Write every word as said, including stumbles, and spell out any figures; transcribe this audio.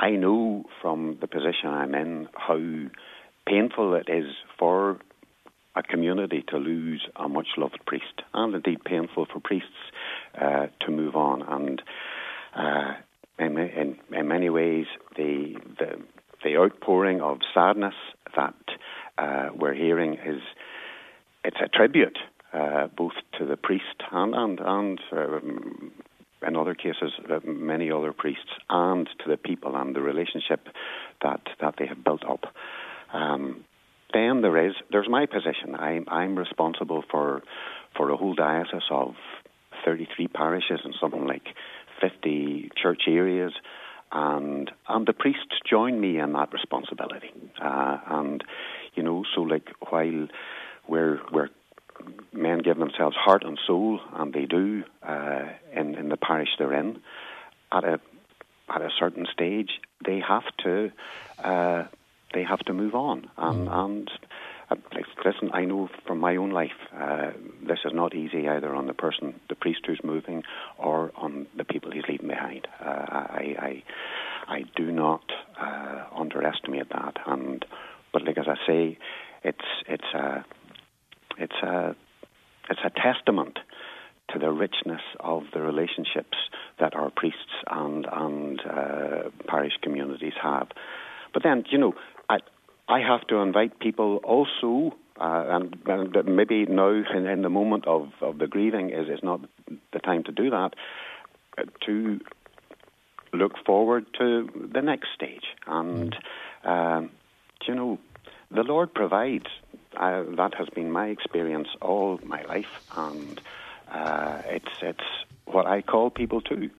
I know from the position I'm in how painful it is for a community to lose a much-loved priest, and indeed painful for priests uh, to move on. And uh, in, in, in many ways, the, the the outpouring of sadness that uh, we're hearing is it's a tribute uh, both to the priest and and and. Um, in other cases, uh, many other priests, and to the people and the relationship that, that they have built up. Um, then there is, there's my position. I'm, I'm responsible for for a whole diocese of thirty-three parishes and something like fifty church areas, and and the priests join me in that responsibility. Uh, and, you know, so like while we're we're men give themselves heart and soul, and they do uh, in in the parish they're in. At a at a certain stage, they have to uh, they have to move on. And, mm. and uh, listen, I know from my own life, uh, this is not easy either on the person, the priest who's moving, or on the people he's leaving behind. Uh, I, I I do not uh, underestimate that. And but like as I say, it's it's a It's a it's a testament to the richness of the relationships that our priests and and uh, parish communities have. But then, you know, I I have to invite people also, uh, and, and maybe now in, in the moment of, of the grieving is is not the time to do that, uh, to look forward to the next stage. And um, you know, the Lord provides. Uh, that has been my experience all my life, and uh, it's it's what I call people to.